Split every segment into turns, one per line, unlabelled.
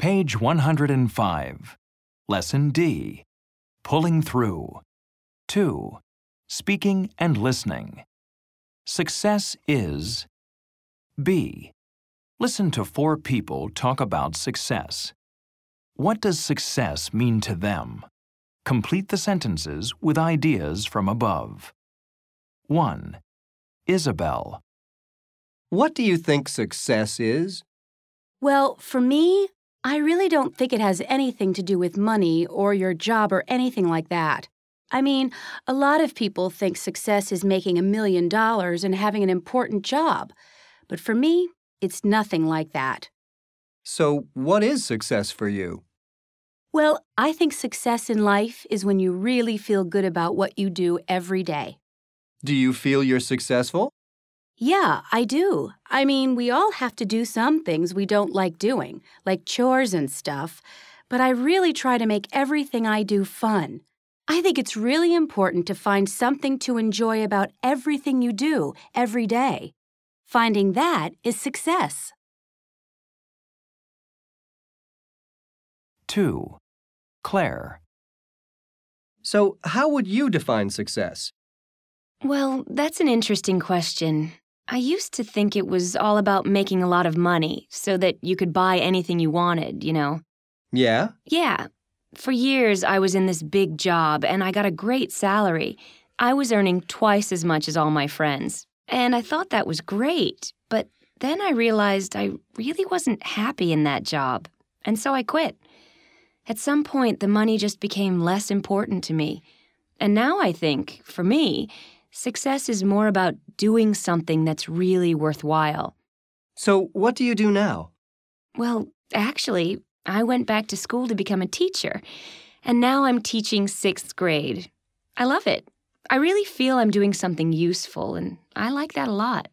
Page 105. Lesson D. Pulling through. 2. Speaking and listening. Success is B. Listen to 4 people talk about success. What does success mean to them? Complete the sentences with ideas from above. 1. Isabel.
What do you think success is?
Well, for me, I really don't think it has anything to do with money or your job or anything like that. I mean, a lot of people think success is making $1 million and having an important job. But for me, it's nothing like that.
So, what is success for you?
Well, I think success in life is when you really feel good about what you do every day.
Do you feel you're successful?
Yeah, I do. I mean, we all have to do some things we don't like doing, like chores and stuff, but I really try to make everything I do fun. I think it's really important to find something to enjoy about everything you do every day. Finding that is success.
2. Claire.
So, how would you define success?
Well, that's an interesting question. I used to think it was all about making a lot of money so that you could buy anything you wanted, you know.
Yeah?
Yeah. For years, I was in this big job, and I got a great salary. I was earning twice as much as all my friends. And I thought that was great, but then I realized I really wasn't happy in that job, and so I quit. At some point, the money just became less important to me. And now I think, for me, success is more about doing something that's really worthwhile.
So, what do you do now?
Well, actually, I went back to school to become a teacher, and now I'm teaching 6th grade. I love it. I really feel I'm doing something useful, and I like that a lot.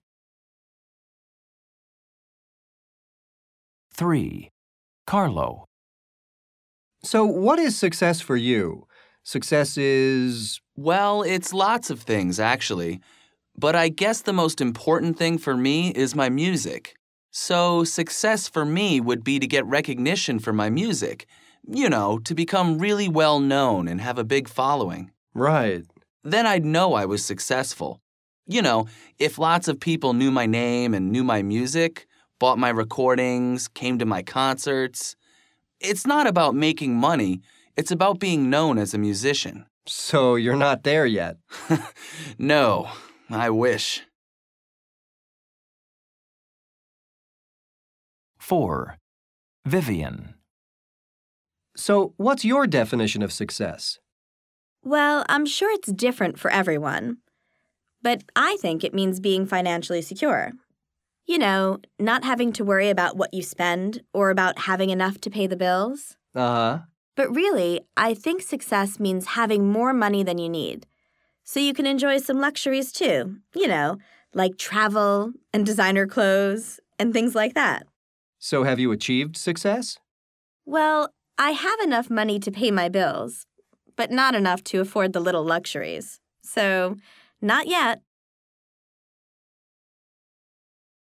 3. Carlo.
So, what is success for you? Success is…
Well, it's lots of things, actually. But I guess the most important thing for me is my music. So, success for me would be to get recognition for my music. You know, to become really well known and have a big following.
Right.
Then I'd know I was successful. You know, if lots of people knew my name and knew my music, bought my recordings, came to my concerts. It's not about making money. It's about being known as a musician.
So, you're not there yet.
No, I wish.
4. Vivian.
So, what's your definition of success?
Well, I'm sure it's different for everyone. But I think it means being financially secure. You know, not having to worry about what you spend or about having enough to pay the bills.
Uh-huh.
But really, I think success means having more money than you need. So you can enjoy some luxuries too, you know, like travel and designer clothes and things like that.
So, have you achieved success?
Well, I have enough money to pay my bills, but not enough to afford the little luxuries. So, not yet.